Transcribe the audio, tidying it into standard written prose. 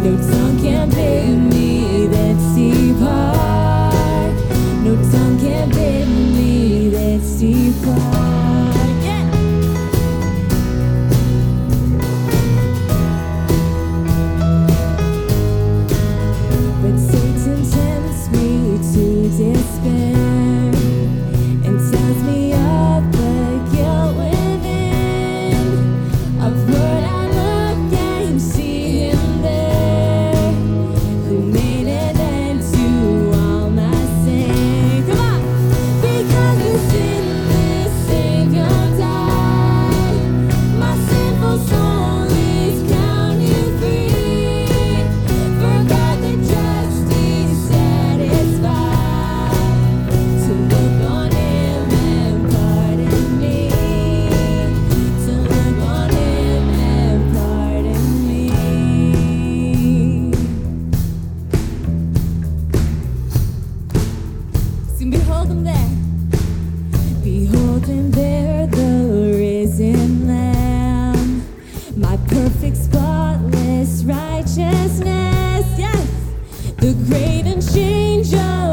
No tongue can bid me that's depart. No tongue can bid me that's depart. Yeah. But Satan tempts me to despair and tells me of the guilt within. Of what I look at him, see him there, who made an end to all my sin. Come on! Because the sinless Savior died, my sinful soul is counted free. For God the just is satisfied to look on him and pardon me. To look on him and pardon me. See, behold him there. Behold him there, the risen Lamb, my perfect, spotless righteousness. Yes, the great unchangeable